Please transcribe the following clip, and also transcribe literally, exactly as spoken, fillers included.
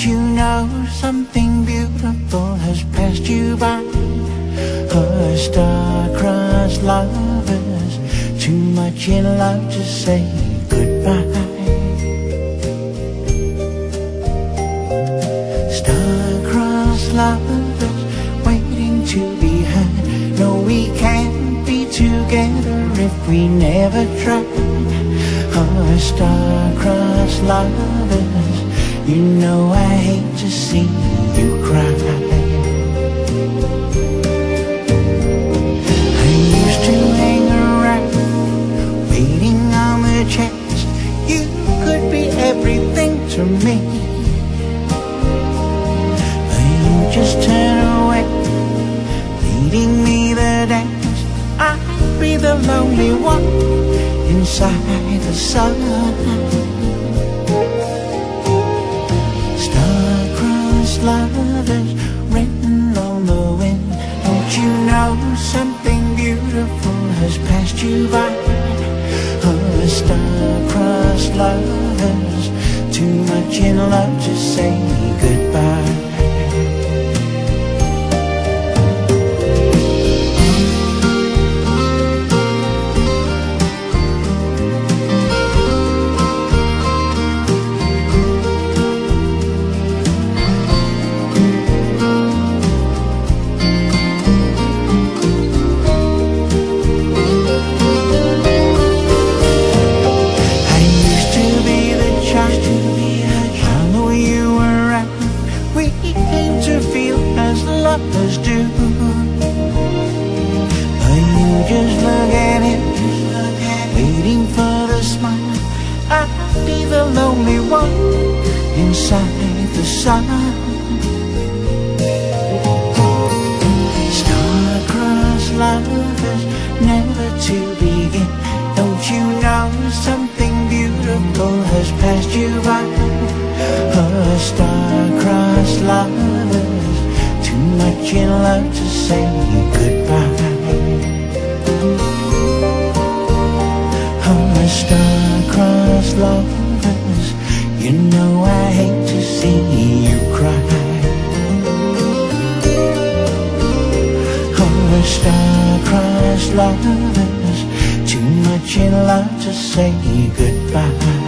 you know something beautiful has passed you by? Oh, star-crossed lovers, too much in love to say goodbye. Star-crossed lovers, waiting to be heard. No, we can't be together if we never try. Oh, star-crossed lovers, you know I hate to see you cry. I used to hang around, waiting on the chance you could be everything to me. But you just turn away, leading me the dance. I'd be the lonely one inside the sun. Star-crossed lovers, written on the wind. Don't you know something beautiful has passed you by? Oh, star-crossed lovers, too much in love to say goodbye. Lovers do, but you just look at him, waiting for the smile. I'd be the lonely one inside the sun. Star-crossed lovers, never to begin. Don't you know something beautiful has passed you by? Oh, star-crossed lovers, too much in love to say goodbye. Oh, star-crossed lovers, you know I hate to see you cry. Oh, star-crossed lovers, too much in love to say goodbye.